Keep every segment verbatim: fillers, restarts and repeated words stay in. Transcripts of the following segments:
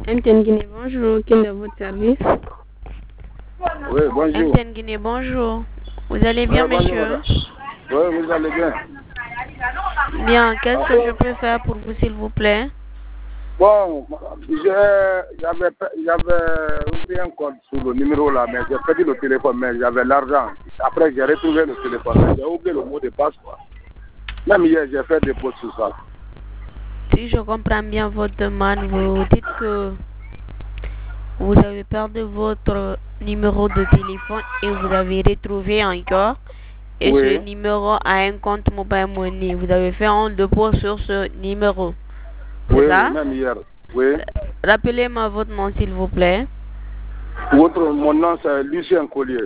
M T N Guinée, bonjour. Quel est votre service? Oui, bonjour. M T N Guinée, bonjour. Vous allez bien, Oui, bonjour, monsieur? madame. Oui, vous allez bien. Bien, qu'est-ce que je peux faire pour vous, s'il vous plaît? Bon, j'ai- j'avais j'avais ouvert un compte sur le numéro là, mais j'ai perdu le téléphone, mais j'avais l'argent. Après, j'ai retrouvé le téléphone, mais j'ai oublié le mot de passe, quoi. Même hier, j'ai fait des posts sur ça. Si je comprends bien votre demande, vous dites que vous avez perdu votre numéro de téléphone et vous avez retrouvé encore. Et Oui. ce numéro a un compte mobile money. Vous avez fait un dépôt sur ce numéro. C'est Oui, ça? oui, même hier. Oui. Rappelez-moi votre nom, s'il vous plaît. Votre, mon nom, c'est Lucien Collier.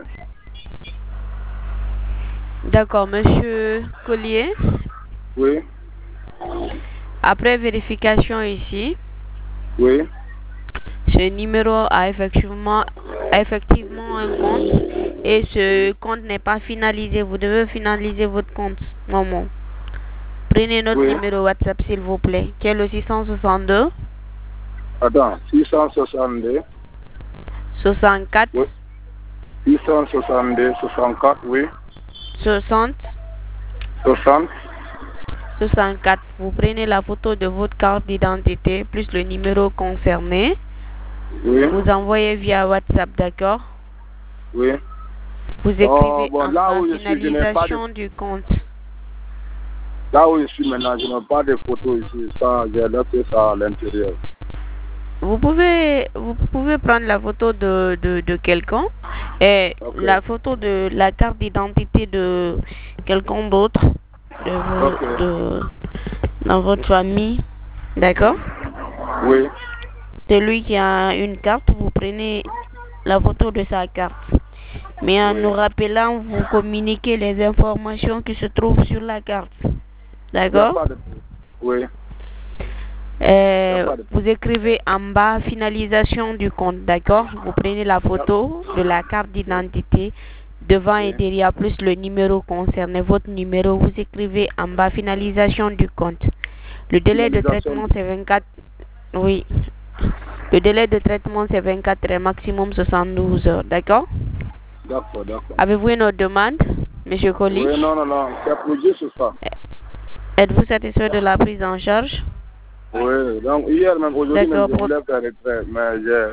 D'accord, monsieur Collier. Oui. Après vérification ici, Oui. ce numéro a effectivement, a effectivement un compte et ce compte n'est pas finalisé. Vous devez finaliser votre compte, maman. Prenez notre Oui. numéro WhatsApp, s'il vous plaît, qui est le six cent soixante-deux. Attends, six cent soixante-deux. soixante-quatre. Oui. six cent soixante-deux, soixante-quatre, oui. soixante. soixante. soixante-quatre. Vous prenez la photo de votre carte d'identité plus le numéro concerné. Oui. Vous envoyez via WhatsApp, d'accord? Oui. Vous écrivez Oh, bon, en là bas où je suis, je n'ai pas de... finalisation du compte. Là où je suis maintenant, je n'ai pas de photos ici. Ça, j'ai laissé ça à l'intérieur. Vous pouvez, vous pouvez prendre la photo de, de, de quelqu'un et Okay. la photo de la carte d'identité de quelqu'un d'autre de, vo- Okay. de dans votre famille, d'accord? Oui. Celui qui a une carte, vous prenez la photo de sa carte. Mais en Oui. nous rappelant, vous communiquez les informations qui se trouvent sur la carte. Il n'y a D'accord? pas de... Oui. Euh, pas de- vous écrivez en bas finalisation du compte, d'accord? Vous prenez la photo de la carte d'identité devant Oui. et derrière plus le numéro concerné, votre numéro. Vous écrivez en bas finalisation du compte. Le délai de Finalisation traitement du- c'est vingt-quatre. Oui. Le délai de traitement c'est vingt-quatre heures, maximum soixante-douze heures, d'accord? D'accord, d'accord. Avez-vous une autre demande, Monsieur Colli? Oui, non, non, non. C'est pour juste ça. Êtes-vous satisfait de la prise en charge? Oui. Donc, hier même, aujourd'hui même, D'accord. je Pour... voulais faire retrait, mais j'ai...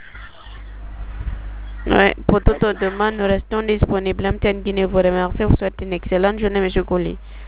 Ouais, pour toute autre demande, nous restons disponibles. M T N Guinée vous remercie. Vous souhaite une excellente journée, Monsieur Colli.